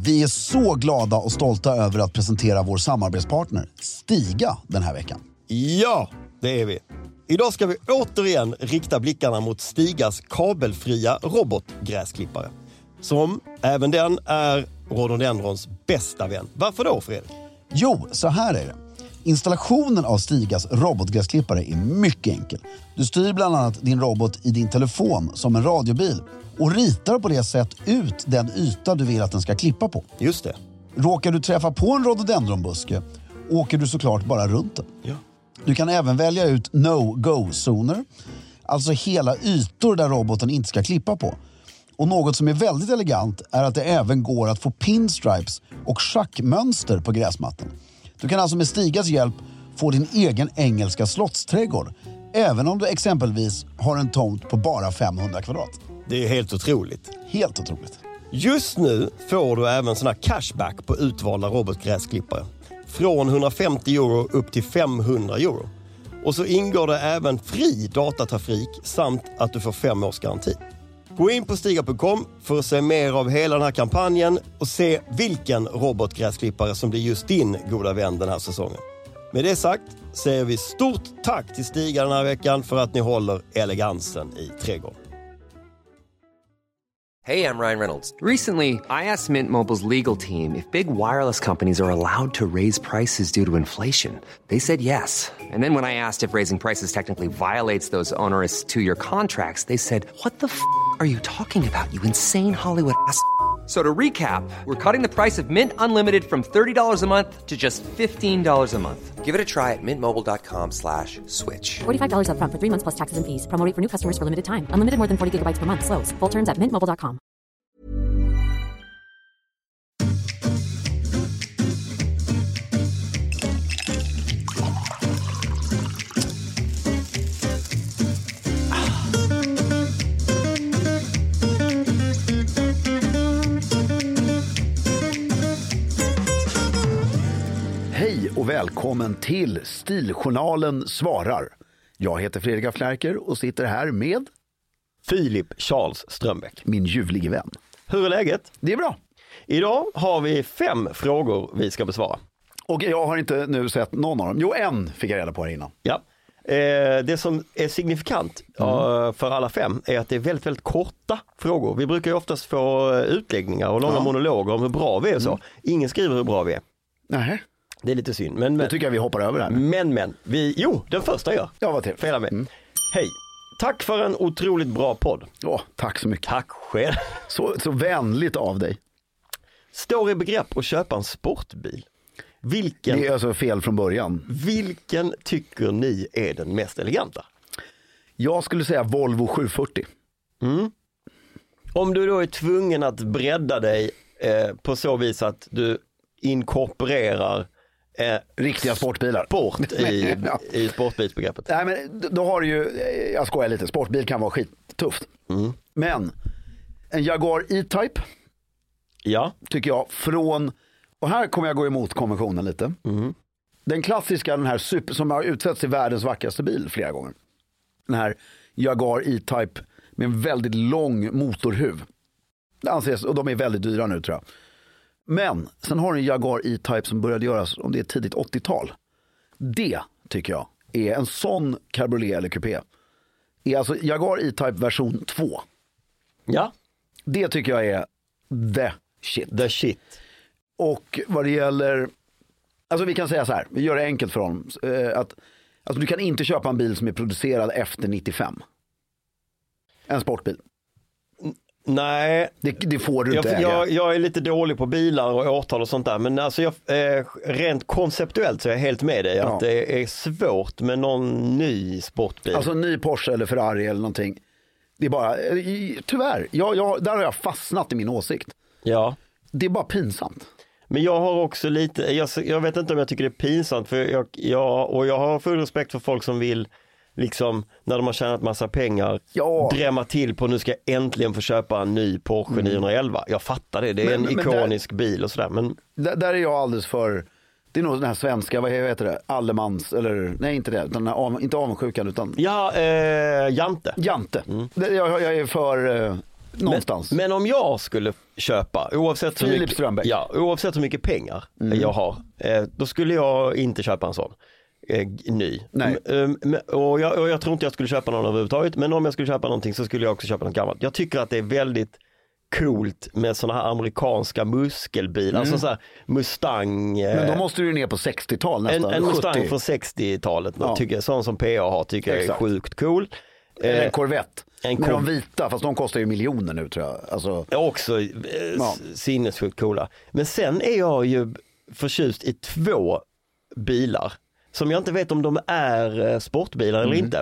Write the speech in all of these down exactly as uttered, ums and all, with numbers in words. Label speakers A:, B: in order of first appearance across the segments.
A: Vi är så glada och stolta över att presentera vår samarbetspartner Stiga den här veckan.
B: Ja, det är vi. Idag ska vi återigen rikta blickarna mot Stigas kabelfria robotgräsklippare. Som även den är rhododendrons bästa vän. Varför då, Fredrik?
A: Jo, så här är det. Installationen av Stigas robotgräsklippare är mycket enkel. Du styr bland annat din robot i din telefon som en radiobil och ritar på det sätt ut den yta du vill att den ska klippa på.
B: Just det.
A: Råkar du träffa på en rhododendronbuske åker du såklart bara runt den.
B: Ja.
A: Du kan även välja ut no-go-zoner, alltså hela ytor där roboten inte ska klippa på. Och något som är väldigt elegant är att det även går att få pinstripes och schackmönster på gräsmattan. Du kan alltså med Stigas hjälp få din egen engelska slottsträdgård, även om du exempelvis har en tomt på bara femhundra kvadrat.
B: Det är helt otroligt.
A: Helt otroligt.
B: Just nu får du även såna cashback på utvalda robotgräsklippare. Från hundrafemtio euro upp till femhundra euro. Och så ingår det även fri datatrafik samt att du får fem års garanti. Gå in på stiga punkt com för att se mer av hela den här kampanjen och se vilken robotgräsklippare som blir just din goda vän den här säsongen. Med det sagt säger vi stort tack till Stiga den här veckan för att ni håller elegansen i trädgården.
C: Hey, I'm Ryan Reynolds. Recently, I asked Mint Mobile's legal team if big wireless companies are allowed to raise prices due to inflation. They said yes. And then when I asked if raising prices technically violates those onerous two-year contracts, they said, what the f*** are you talking about, you insane Hollywood ass f- So to recap, we're cutting the price of Mint Unlimited from thirty dollars a month to just fifteen dollars a month. Give it a try at mintmobile.com slash switch.
D: forty-five dollars up front for three months plus taxes and fees. Promo rate for new customers for limited time. Unlimited more than forty gigabytes per month. Slows full terms at mint mobile dot com.
E: Hej och välkommen till Stiljournalen svarar. Jag heter Fredrik af Klerker och sitter här med
B: Filip Charles Strömbäck.
E: min ljuvlige vän.
B: Hur är läget?
E: Det är bra.
B: Idag har vi fem frågor vi ska besvara.
E: Och jag har inte nu sett någon av dem. Jo, en fick jag reda på här innan.
B: Ja. Eh, det som är signifikant mm. uh, för alla fem är att det är väldigt, väldigt korta frågor. Vi brukar ju oftast få utläggningar och långa ja. monologer om hur bra vi är och så. Mm. Ingen skriver hur bra vi är.
E: Nej.
B: Det är lite synd. Men, men,
E: Då tycker jag vi hoppar över det här.
B: Men, men. Vi, jo, den första gör.
E: Ja, vad till.
B: Fela med. Mm. Hej. Tack för en otroligt bra podd.
E: Åh, tack så mycket.
B: Tack själv.
E: Så, så vänligt av dig.
B: Står i begrepp att köpa en sportbil. Vilken,
E: det är alltså fel från början.
B: Vilken tycker ni är den mest eleganta?
E: Jag skulle säga Volvo sjuhundrafyrtio.
B: Mm. Om du då är tvungen att bredda dig eh, på så vis att du inkorporerar eh,
E: riktiga sportbilar.
B: Sport i, ja. i sportbilsbegreppet.
E: Nej, men då har du ju, jag skojar lite, sportbil kan vara skittufft. Mm. Men en Jaguar E-Type
B: ja.
E: tycker jag från, och här kommer jag gå emot konventionen lite. Mm. Den klassiska, den här super, som har utsetts till världens vackraste bil flera gånger. Den här Jaguar E-Type med en väldigt lång motorhuv. Det anses, och de är väldigt dyra nu tror jag. Men sen har du en Jaguar E-Type som började göras om det är tidigt åttiotal. Det tycker jag är en sån cabriolet eller coupé. Är alltså Jaguar E-Type version två.
B: Ja.
E: Det tycker jag är the shit.
B: The shit.
E: Och vad det gäller, alltså vi kan säga så här, vi gör det enkelt för dem. Att, alltså du kan inte köpa en bil som är producerad efter nittiofem. En sportbil.
B: Nej,
E: det, det får du inte
B: jag,
E: äga.
B: Jag, jag är lite dålig på bilar och årtal och sånt där. Men alltså jag, eh, rent konceptuellt så är jag helt med dig. Ja. Att det är svårt med någon ny sportbil.
E: Alltså en ny Porsche eller Ferrari eller någonting. Det är bara, tyvärr, jag, jag, där har jag fastnat i min åsikt.
B: Ja.
E: Det är bara pinsamt.
B: Men jag har också lite, jag, jag vet inte om jag tycker det är pinsamt. För jag, jag, och jag har full respekt för folk som vill liksom, när de har tjänat massa pengar, ja. drämma till på nu ska jag äntligen få köpa en ny Porsche mm. niohundraelva. Jag fattar det, det är men, en men ikonisk där, bil och sådär. Men
E: där, där är jag alldeles för, det är nog den här svenska, vad heter det, Allemans, eller nej inte det, utan av, inte avundsjukan utan
B: ja, eh, Jante.
E: Jante. Mm. Jag, jag är för, någonstans.
B: Men, men om jag skulle köpa, oavsett hur,
E: Filip
B: mycket,
E: Strömbäck.
B: ja, oavsett hur mycket pengar
E: Mm.
B: jag har, eh, då skulle jag inte köpa en sån eh, ny.
E: Nej.
B: M- um, och, jag, och jag tror inte jag skulle köpa någon överhuvudtaget, men om jag skulle köpa någonting så skulle jag också köpa något gammalt. Jag tycker att det är väldigt coolt med såna här amerikanska muskelbilar, mm. alltså så här Mustang.
E: Men då måste du ner på sextiotal nästan.
B: En, en Mustang
E: sjuttio.
B: från sextiotalet,
E: Ja.
B: tycker jag, sån som P A har, tycker jag är
E: Exakt.
B: sjukt cool.
E: Eller en
B: Eh,
E: Corvette.
B: en
E: Med
B: Cor-
E: de vita, fast de kostar ju miljoner nu tror jag. Alltså,
B: är också eh,
E: Ja.
B: sinnessjukt coola. Men sen är jag ju förtjust i två bilar som jag inte vet om de är eh, sportbilar eller
E: Mm.
B: inte.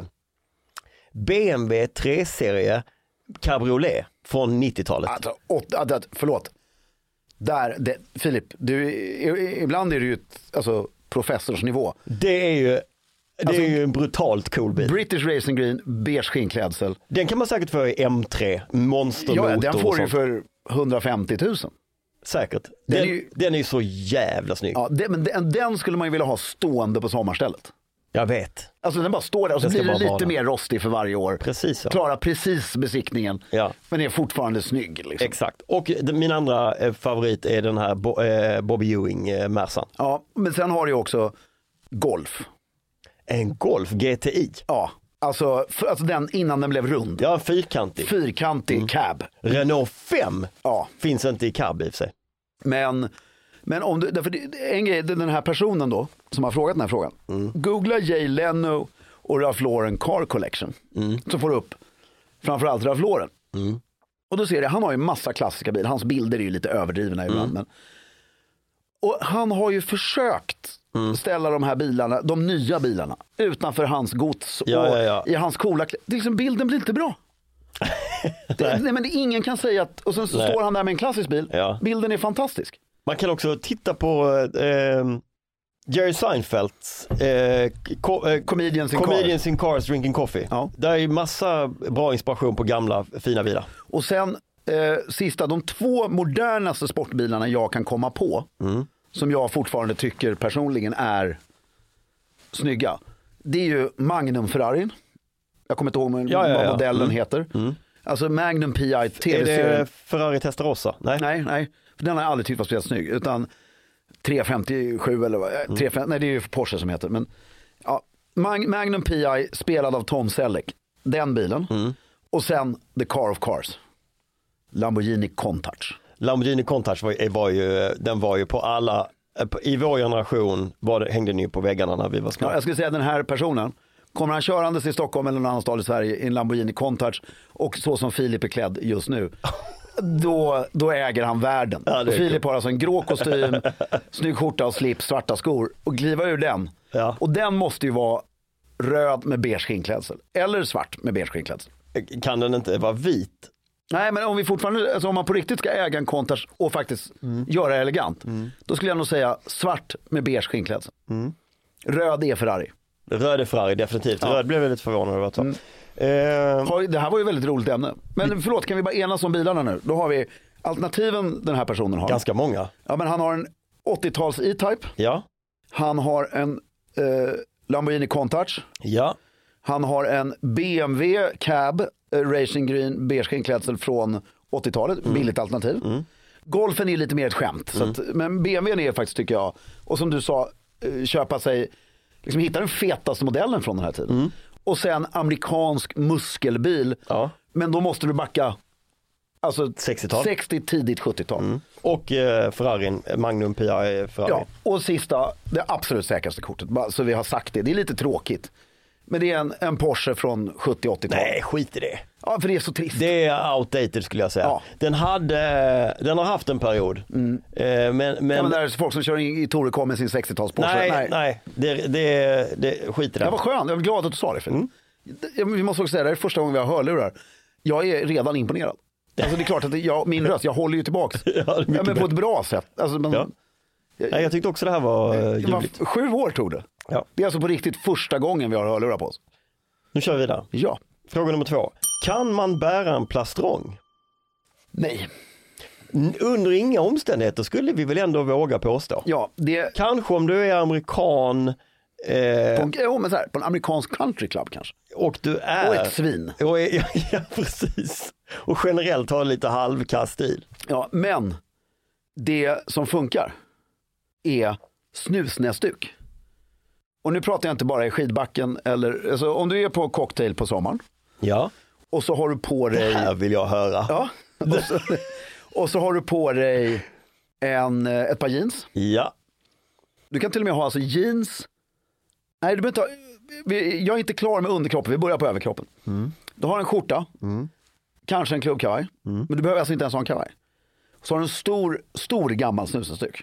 B: B M W tre-serie Cabriolet från nittiotalet.
E: alltså, åt, att, att, förlåt. Där, det, Filip, du, i- ibland är du ju ett, alltså, professorsnivå.
B: Det är ju det
E: Alltså,
B: är ju en brutalt cool bil.
E: British Racing Green, beige skinnklädsel.
B: Den kan man säkert få i M tre, monstermotor.
E: Ja, den
B: och
E: får du ju
B: sånt.
E: för hundrafemtio tusen.
B: Säkert.
E: Den
B: Den,
E: är ju-
B: den är ju så jävla snygg.
E: Ja, det, men den, den skulle man ju vilja ha stående på sommarstället.
B: Jag vet.
E: Alltså den bara står där och så
B: Den ska
E: blir den
B: bara vara
E: lite
B: där.
E: mer rostig för varje år.
B: Precis så.
E: Klarar precis besiktningen,
B: Ja.
E: men är fortfarande snygg. Liksom.
B: Exakt. Och den, min andra eh, favorit är den här Bo, eh, Bobby Ewing eh, Mercan.
E: Ja, men sen har du ju också Golf.
B: En Golf G T I.
E: Ja, alltså, för, alltså den innan den blev rund.
B: Ja, fyrkantig.
E: Fyrkantig cab.
B: Renault fem
E: Ja,
B: finns inte i cab i och för sig.
E: men, men om du, därför det- en grej, den här personen då som har frågat den här frågan. Googla Jay Leno och Ralph Lauren Car Collection. Så får du upp framförallt Ralph Lauren. Och då ser du, han har ju massa klassiska bilar. Hans bilder är ju lite överdrivna ibland. Men, och han har ju försökt ställa de här bilarna, de nya bilarna, utanför hans gods och
B: Ja, ja, ja.
E: i hans coola klä- det är liksom, bilden blir inte bra. det, nej, men det, ingen kan säga att, och sen så
B: Nej.
E: står han där med en klassisk bil.
B: Ja.
E: Bilden är fantastisk.
B: Man kan också titta på eh, Jerry Seinfelds eh, ko, eh,
E: Comedians in
B: Comedians in Cars Drinking Coffee.
E: Ja.
B: Där är ju massa bra inspiration på gamla fina bilar.
E: Och sen eh, sista, de två modernaste sportbilarna jag kan komma på, som jag fortfarande tycker personligen är snygga. Det är ju Magnum Ferrarin. Jag kommer inte ihåg vad
B: Ja, ja, ja.
E: modellen
B: Mm.
E: heter. Alltså Magnum P I
B: Är
E: tv-serien.
B: det Ferrari Testarossa? Nej.
E: Nej, nej. För den har jag aldrig tyckt var speciellt snygg. Utan tre femtiosju eller vad, mm. tre femtio, nej det är ju Porsche som heter. Men ja, Mag- Magnum P I spelad av Tom Selleck. Den bilen.
B: Mm.
E: Och sen The Car of Cars. Lamborghini Countach.
B: Lamborghini Countach var, var ju, den var ju på alla, i vår generation var det, hängde den ju på väggarna när vi var små.
E: Ja, jag skulle säga att den här personen, kommer han körandes i Stockholm eller någon annan stad i Sverige i en Lamborghini Countach och så som Filip är klädd just nu, då, då äger han världen.
B: Ja, det
E: och
B: är
E: Filip
B: cool.
E: har alltså en grå kostym, snygg skjorta och slips, svarta skor och kliva ur den.
B: Ja.
E: Och den måste ju vara röd med beige skinnklädsel eller svart med beige skinnklädsel.
B: Kan den inte vara vit?
E: Nej, men om vi fortfarande, alltså om man på riktigt ska äga en Countach och faktiskt göra det elegant, då skulle jag nog säga svart med beige skinnklädsel. Röd är Ferrari.
B: Röd är Ferrari, definitivt.
E: Ja.
B: Röd blev jag lite förvånad över att ta.
E: Mm.
B: Eh,
E: Har- Det här var ju ett väldigt roligt ämne. Men förlåt, kan vi bara enas om bilarna nu? Då har vi alternativen den här personen har.
B: ganska många.
E: Ja, men han har en åttio-tals E-Type.
B: Ja,
E: Han har en eh, Lamborghini Countach.
B: ja,
E: Han har en B M W Cab eh, Racing Green beige skinnklädsel från åttio-talet. Billigt alternativ. Golfen är lite mer ett skämt. Så att, men B M W är faktiskt, tycker jag, och som du sa, eh, köpa sig, liksom hitta den fetaste modellen från den här tiden. Och sen amerikansk muskelbil.
B: ja.
E: Men då måste du backa alltså
B: sextiotal.
E: sextio, tidigt sjuttiotal.
B: Och eh, Ferrarin, Magnum P I Ferrari.
E: Ja, och sista, det absolut säkraste kortet, bara så vi har sagt det. Det är lite tråkigt. Men det är en, en Porsche från sjuttio-åttiotalet.
B: Nej, skit i det.
E: Ja, för det är så trist.
B: Det är outdated skulle jag säga.
E: Ja.
B: Den, hade, den har haft en period. Eh, men, men,
E: Ja, men det är folk som kör in i Torekov med sin sextio-tals Porsche.
B: nej, nej, nej. Det, det, det, skit i
E: Det
B: det.
E: var skönt, jag är glad att du sa det. Mm. Vi måste också säga, det är första gången vi har hörlurar. Jag är redan imponerad. Alltså det är klart att jag, min röst, jag håller ju tillbaks.
B: Ja, det är
E: Ja,
B: mycket
E: men på
B: bättre.
E: ett bra sätt. Alltså, men,
B: Ja. Nej, jag tyckte också det här var eh,
E: det var
B: ljuvligt.
E: sju år tog det.
B: Ja.
E: Det är alltså på riktigt första gången vi har hörlurar på oss.
B: Nu kör vi vidare.
E: Ja.
B: Fråga nummer två. Kan man bära en plastrong?
E: Nej.
B: N- Under inga omständigheter skulle vi väl ändå våga påstå.
E: Ja, det...
B: Kanske om du är amerikan Eh,
E: på, en, jo, men så här, på en amerikansk countryclub kanske.
B: Och du är...
E: Och ett svin.
B: Och är, ja, ja, precis. Och generellt har lite halvkast stil.
E: Ja, men det som funkar är snusnäsduk. Och nu pratar jag inte bara i skidbacken eller, alltså, om du är på cocktail på sommaren.
B: Ja.
E: Och så har du på dig...
B: Det här vill jag höra.
E: Ja. Och så, och så har du på dig en, ett par jeans.
B: Ja.
E: Du kan till och med ha alltså jeans. Nej, du behöver inte ha, jag är inte klar med underkroppen. Vi börjar på överkroppen. Mm. Du har en skjorta. Mm. Kanske en klubbkavaj. Mm. Men du behöver alltså inte ens ha en kavaj. Så har du en stor, stor gammal snusnäsduk.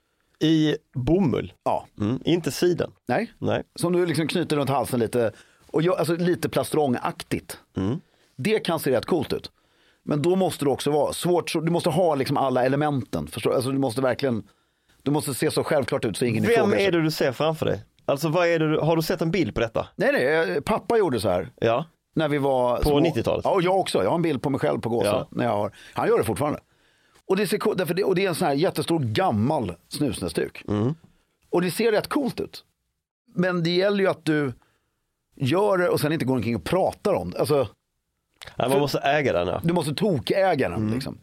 B: I bomull?
E: Ja.
B: Mm. Inte siden?
E: Nej.
B: Nej.
E: Som du liksom knyter runt halsen lite. Och jag, alltså lite plastrångaktigt. Mm. Det kan se rätt coolt ut. Men då måste det också vara svårt. Du måste ha liksom alla elementen. Förstår? Alltså du måste verkligen... Du måste se så självklart ut så ingen
B: Vem
E: ifrågasätter.
B: är det du ser framför dig? Alltså vad är det du, har du sett en bild på detta?
E: Nej, nej, pappa gjorde så här.
B: Ja.
E: När vi var
B: på
E: små.
B: nittiotalet?
E: Ja, och jag också. Jag har en bild på mig själv på gåsen.
B: Ja.
E: När jag har. Han gör det fortfarande. Och det, ser, därför det, och det är en sån här jättestor gammal snusnäsduk. Mm. Och det ser rätt coolt ut. Men det gäller ju att du gör det och sen inte går omkring och pratar om det. Alltså,
B: nej, man måste äga den. Ja.
E: Du måste tokäga den. Mm. Liksom.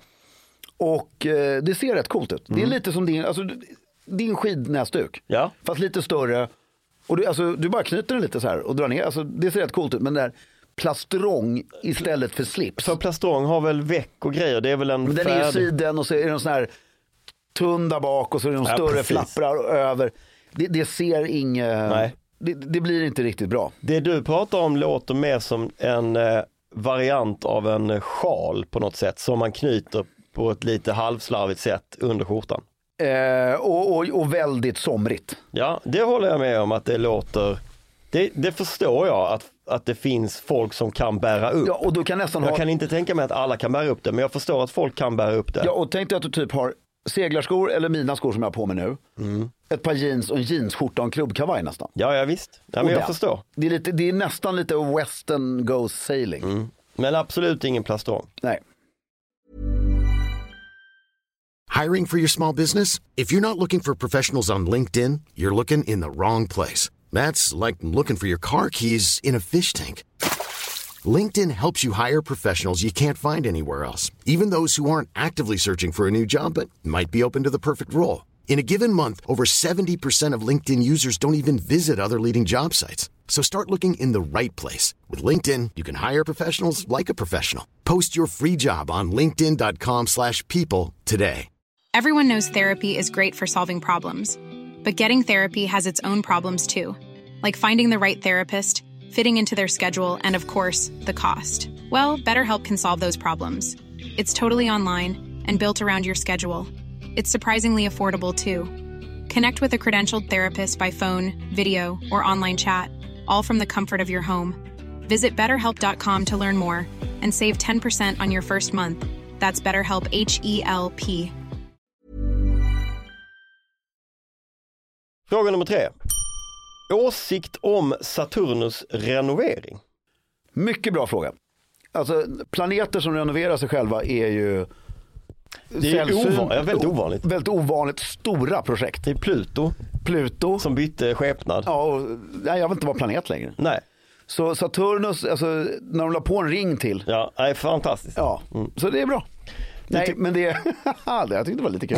E: Och eh, det ser rätt coolt ut. Mm. Det är lite som din, alltså, din skidnäsduk.
B: Ja.
E: Fast lite större. Och du, alltså, du bara knyter den lite så här och drar ner. Alltså, det ser rätt coolt ut. Men det där plastrång istället för slips.
B: För plastrång har väl veck och grejer. Det är väl en
E: men den
B: färd...
E: är siden och så är det en sån här tunn där bak och så är det en
B: ja,
E: större
B: precis.
E: flapprar över. Det, det ser inget...
B: Nej.
E: Det, det blir inte riktigt bra.
B: Det du pratar om låter mer som en eh, variant av en sjal på något sätt. Som man knyter på ett lite halvslarvigt sätt under skjortan.
E: Eh, och, och, och väldigt somrigt.
B: Ja, det håller jag med om att det låter... Det, det förstår jag att, att det finns folk som kan bära upp.
E: Ja, och du kan nästan
B: jag
E: ha...
B: kan inte tänka mig att alla kan bära upp det, men jag förstår att folk kan bära upp det.
E: Ja, och tänk dig att du typ har seglarskor eller mina skor som jag har på mig nu. Mm. Ett par jeans och en jeansskjorta och en klubbkavaj nästan.
B: Ja, ja visst. Ja, men jag den. förstår.
E: Det är, lite, det är nästan lite western goes sailing. Mm.
B: Men absolut ingen plastrång.
E: Nej.
F: Hiring for your small business? If you're not looking for professionals on LinkedIn, you're looking in the wrong place. That's like looking for your car keys in a fish tank. LinkedIn helps you hire professionals you can't find anywhere else, even those who aren't actively searching for a new job but might be open to the perfect role. In a given month, over seventy percent of LinkedIn users don't even visit other leading job sites. So start looking in the right place. With LinkedIn, you can hire professionals like a professional. Post your free job on linkedin dot com slash people today.
G: Everyone knows therapy is great for solving problems. But getting therapy has its own problems too. Like finding the right therapist, fitting into their schedule, and of course, the cost. Well, BetterHelp can solve those problems. It's totally online and built around your schedule. It's surprisingly affordable too. Connect with a credentialed therapist by phone, video, or online chat, all from the comfort of your home. Visit better help dot com to learn more and save ten percent on your first month. That's BetterHelp, H E L P.
B: Fråga nummer tre. Åsikt om Saturnus renovering.
E: Mycket bra fråga. Alltså, planeter som renoverar sig själva är ju...
B: Det är ovan, ja, väldigt ovanligt.
E: Väldigt ovanligt stora projekt.
B: Det är Pluto.
E: Pluto.
B: Som bytte skepnad.
E: Ja, och, nej, jag vill inte vara planet längre.
B: Nej.
E: Så Saturnus, alltså, när de la på en ring till.
B: Ja, det är fantastiskt.
E: Ja, mm. Så det är bra.
B: Det
E: nej,
B: ty-
E: men det är... jag tyckte det var lite kul.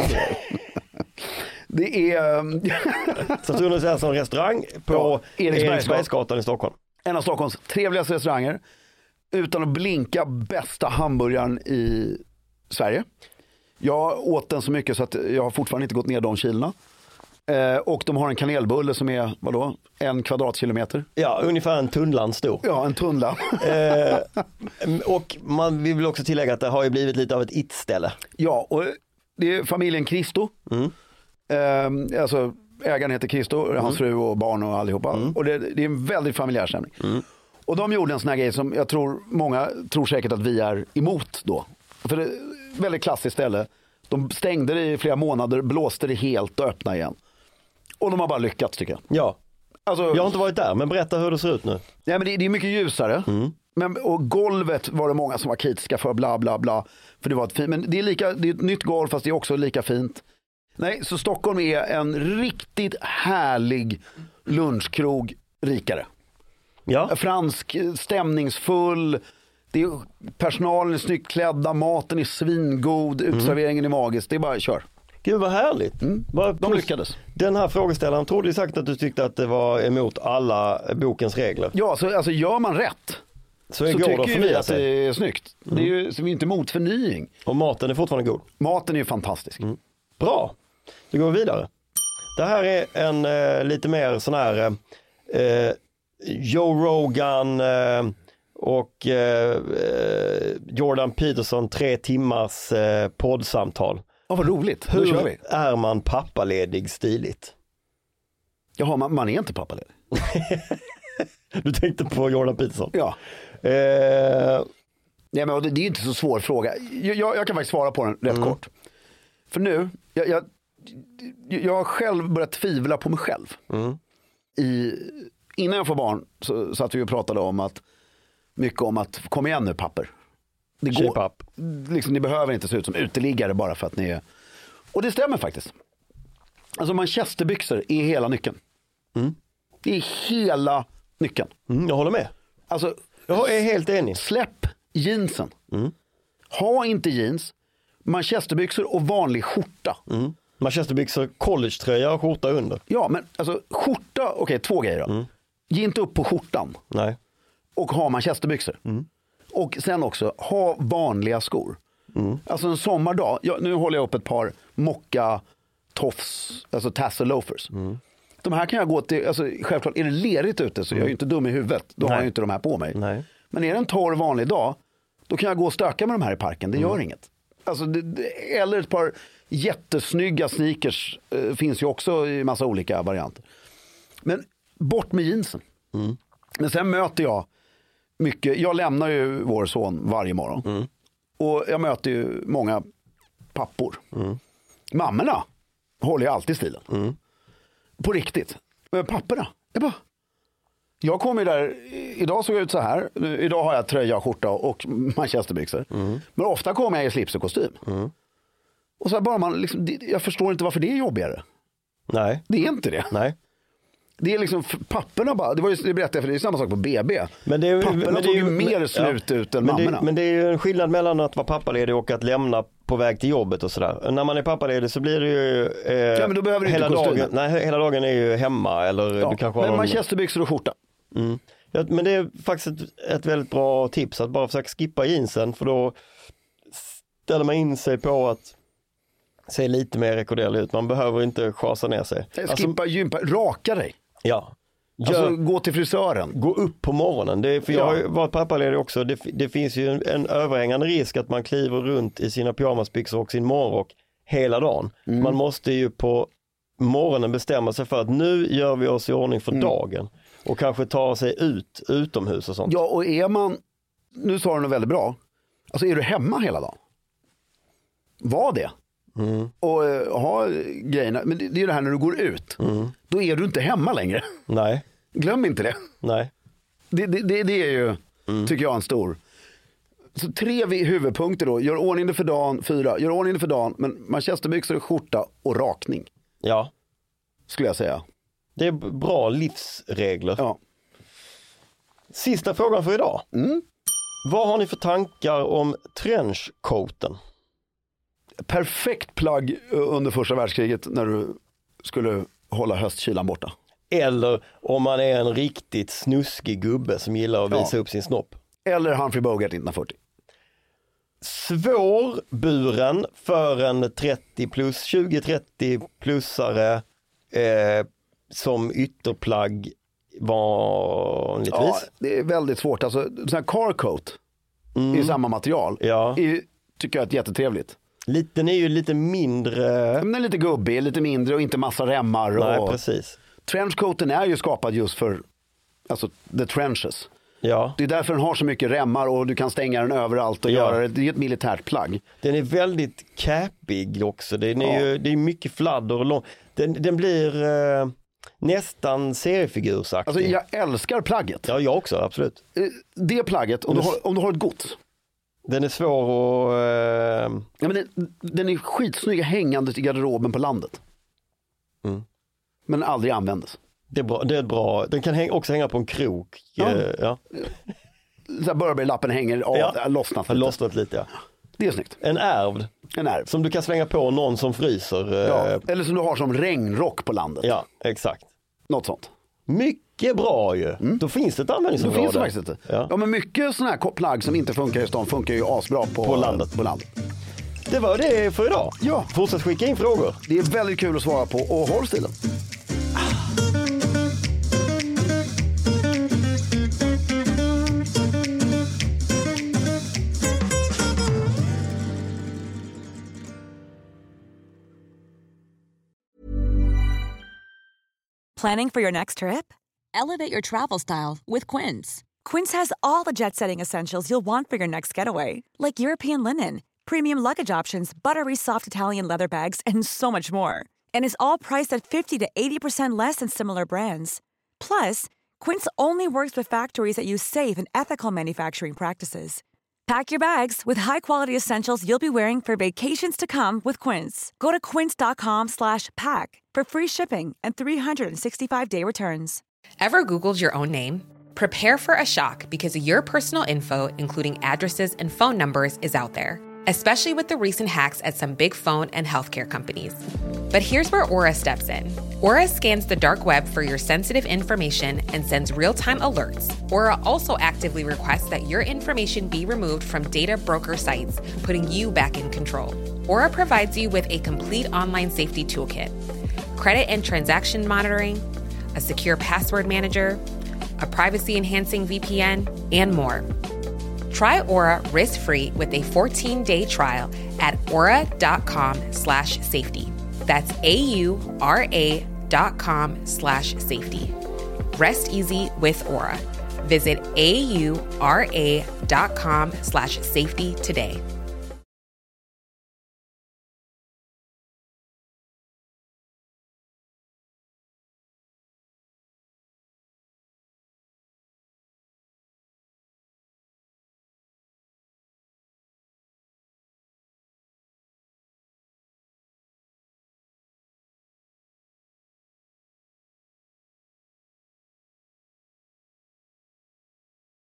E: Det är...
B: Saturnus är alltså en restaurang på ja, Eriksbergsgatan i Stockholm.
E: En av Stockholms trevligaste restauranger. Utan att blinka bästa hamburgaren i Sverige. Jag åt den så mycket så att jag har fortfarande inte gått ner de kilorna. Eh, och de har en kanelbulle som är, vadå, en kvadratkilometer.
B: Ja, ungefär en tunnland stor.
E: Ja, en tunnland.
B: eh, och man vill också tillägga att det har ju blivit lite av ett it-ställe.
E: Ja, och det är familjen Kristo. Mm. Eh, alltså ägaren heter Kristo, mm. hans fru och barn och allihopa. Mm. Och det, det är en väldigt familjär stämning. Mm. Och de gjorde en sån här grej som jag tror många tror säkert att vi är emot då. För det är ett väldigt klassiskt ställe. De stängde det i flera månader, blåste det helt och öppnade igen. Och de har bara lyckats tycker jag.
B: Ja,
E: alltså,
B: jag har inte varit där, men berätta hur det ser ut nu.
E: Ja, men det, det är mycket ljusare. Mm. Men, och golvet var det många som var kritiska för, bla bla bla. För det var ett fint, men det är, lika, det är ett nytt golv fast det är också lika fint. Nej, så Stockholm är en riktigt härlig lunchkrog rikare.
B: Ja.
E: Fransk, stämningsfull, det är, personalen är snyggt klädda, maten är svingod, utserveringen är magisk. Det är bara kör.
B: Gud vad härligt.
E: Mm.
B: Bara,
E: De lyckades.
B: Den här frågeställaren trodde ju sagt att du tyckte att det var emot alla bokens regler.
E: Ja, så alltså gör man rätt
B: så,
E: så
B: går
E: tycker
B: det
E: vi att det är snyggt. Mm. Det är ju, så vi är inte emot förnying.
B: Och maten är fortfarande god.
E: Maten är ju fantastisk.
B: Mm. Bra, då går vi vidare. Det här är en eh, lite mer sån här eh, Joe Rogan eh, och eh, Jordan Peterson tre timmars eh, poddsamtal.
E: Ja, vad roligt.
B: Hur
E: Då kör vi.
B: är man pappaledig stiligt?
E: Jaha, man, man är inte pappaledig.
B: Du tänkte på Jordan Peterson?
E: Ja.
B: Eh,
E: Nej, men det, det är inte så svår fråga. Jag, jag, jag kan faktiskt svara på den rätt mm. kort. För nu, jag, jag, jag har själv börjat tvivla på mig själv.
B: Mm.
E: I, innan jag får barn så satt vi och pratade om att mycket om att kom igen nu papper. Det går, liksom, ni behöver inte se ut som uteliggare bara för att ni är... Och det stämmer faktiskt. Alltså manchesterbyxor är hela nyckeln.
B: Mm.
E: Det är hela nyckeln.
B: Mm, jag håller med.
E: Alltså,
B: jag är helt enig.
E: Släpp jeansen.
B: Mm.
E: Ha inte jeans, manchesterbyxor och vanlig skjorta.
B: Mm. Manchesterbyxor, collegetröja och skjorta under.
E: Ja, men alltså skjorta, okej, okay, två grejer då. Mm. Ge inte upp på skjortan.
B: Nej.
E: Och ha manchesterbyxor. Mm. Och sen också, ha vanliga skor. Mm. Alltså en sommardag, jag, nu håller jag upp ett par mocka toffs, alltså tassel loafers. Mm. De här kan jag gå till, alltså självklart är det lerigt ute så mm. jag är ju inte dum i huvudet. Då Nej. har jag inte de här på mig.
B: Nej.
E: Men är det en torr vanlig dag, då kan jag gå och stöka med de här i parken. Det mm. gör inget. Alltså, det, det, eller ett par jättesnygga sneakers eh, finns ju också i massa olika varianter. Men bort med jeansen. Mm. Men sen möter jag mycket, jag lämnar ju vår son varje morgon. Mm. Och jag möter ju många pappor. Mm. Mammorna håller jag alltid stilen. Mm. På riktigt. Men papporna, jag bara... Jag kommer där, idag såg jag ut så här. Idag har jag tröja, skjorta och manchesterbyxor. Mm. Men ofta kommer jag i slips och kostym. Mm. Och så bara man liksom, jag förstår inte varför det är jobbigare.
B: Nej.
E: Det är inte det.
B: Nej.
E: Det är liksom, papporna bara, det var ju, det berättade jag för det är samma sak på B B.
B: Men det är,
E: papporna
B: men
E: tog
B: det är,
E: ju mer
B: men,
E: slut
B: ja.
E: ut än
B: men
E: mammorna.
B: Det, men det är ju en skillnad mellan att vara pappaledig och att lämna på väg till jobbet och sådär. När man är pappaledig så blir det ju eh,
E: ja, men då behöver du
B: hela
E: inte
B: dagen. Nej, hela dagen är ju hemma eller
E: ja,
B: du kanske har
E: men
B: någon...
E: manchesterbyxor och skjorta.
B: Mm. Ja, men det är faktiskt ett, ett väldigt bra tips att bara försöka skippa jeansen, för då ställer man in sig på att se lite mer rekorderlig ut. Man behöver inte chasa ner sig.
E: Skippa
B: alltså,
E: gympa, raka dig.
B: Ja. Gör,
E: alltså gå till frisören.
B: Gå upp på morgonen. Det är, för jag har ju varit pappaledig också. Det, det finns ju en, en överhängande risk att man kliver runt i sina pyjamasbyxor och sin morgonrock hela dagen. Mm. Man måste ju på morgonen bestämma sig för att nu gör vi oss i ordning för mm. dagen. Och kanske ta sig ut utomhus och sånt.
E: Ja, och är man, nu sa du något väldigt bra. Alltså är du hemma hela dagen? Var det. Mm. Och uh, ha grejerna. Men det, det är det här när du går ut. Mm. Då är du inte hemma längre.
B: Nej.
E: Glöm inte det.
B: Nej.
E: Det, det, det, det är ju, mm. tycker jag, en stor. Så tre huvudpunkter då. Gör ordning för dagen. Fyra. Gör ordning för dagen. Men manchesterbyxor, skjorta och rakning.
B: Ja.
E: Skulle jag säga.
B: Det är bra livsregler.
E: Ja.
B: Sista frågan för idag.
E: Mm.
B: Vad har ni för tankar om trenchcoaten?
E: Perfekt plagg under första världskriget när du skulle hålla höstkylan borta.
B: Eller om man är en riktigt snuskig gubbe som gillar att visa ja. upp sin snopp.
E: Eller Humphrey Bogart nittonhundrafyrtio.
B: Svårburen för en trettio plus, tjugo trettio plusare eh, som ytterplagg vanligtvis.
E: Ja, det är väldigt svårt. Alltså, sån här carcoat mm. i samma material
B: ja.
E: är, tycker jag är jättetrevligt.
B: Den är ju lite mindre...
E: Den är lite gubbig, lite mindre och inte massa remmar.
B: Nej,
E: och...
B: precis.
E: Trenchcoaten är ju skapad just för alltså, the trenches.
B: Ja.
E: Det är därför den har så mycket remmar och du kan stänga den överallt och ja. göra det. Det är ett militärt plagg.
B: Den är väldigt capig också. Den är ja. ju, det är mycket fladder och lång. Den, den blir eh, nästan seriefigursaktig.
E: Alltså jag älskar plagget.
B: Ja, jag också, absolut.
E: Det plagget, om du har, om du har ett gods
B: Den är svår att... Uh...
E: Ja, men den, den är skitsnygg hängande i garderoben på landet.
B: Mm.
E: Men aldrig användes.
B: Det är bra. Det är bra. Den kan häng, också hänga på en krok. Ja. Uh, ja.
E: Så Burberry-lappen hänger av,
B: ja.
E: lossnat
B: lite. Lossnat lite, ja.
E: Det är snyggt.
B: En ärvd.
E: En ärvd.
B: Som du kan svänga på någon som fryser.
E: Ja.
B: Uh...
E: Eller som du har som regnrock på landet.
B: Ja, exakt.
E: Något sånt.
B: Mycket bra ju. Mm. Då finns det ett användningsområde.
E: Då finns det faktiskt inte. Ja. ja, men mycket sådana här plagg som inte funkar i stan funkar ju asbra på,
B: på landet.
E: På landet.
B: Det var det för idag.
E: Ja.
B: Fortsätt skicka in frågor.
E: Det är väldigt kul att svara på och håll stilen.
H: Planning for your next trip? Elevate your travel style with Quince. Quince has all the jet-setting essentials you'll want for your next getaway, like European linen, premium luggage options, buttery soft Italian leather bags, and so much more. And is all priced at fifty to eighty percent less than similar brands. Plus, Quince only works with factories that use safe and ethical manufacturing practices. Pack your bags with high-quality essentials you'll be wearing for vacations to come with Quince. Go to quince.com slash pack for free shipping and three sixty-five day returns.
I: Ever Googled your own name? Prepare for a shock because your personal info, including addresses and phone numbers, is out there, especially with the recent hacks at some big phone and healthcare companies. But here's where Aura steps in. Aura scans the dark web for your sensitive information and sends real-time alerts. Aura also actively requests that your information be removed from data broker sites, putting you back in control. Aura provides you with a complete online safety toolkit, credit and transaction monitoring, a secure password manager, a privacy-enhancing V P N, and more. Try Aura risk-free with a fourteen-day trial at aura.com slash safety. That's A-U-R-A dot com slash safety. Rest easy with Aura. Visit A-U-R-A dot com slash safety today.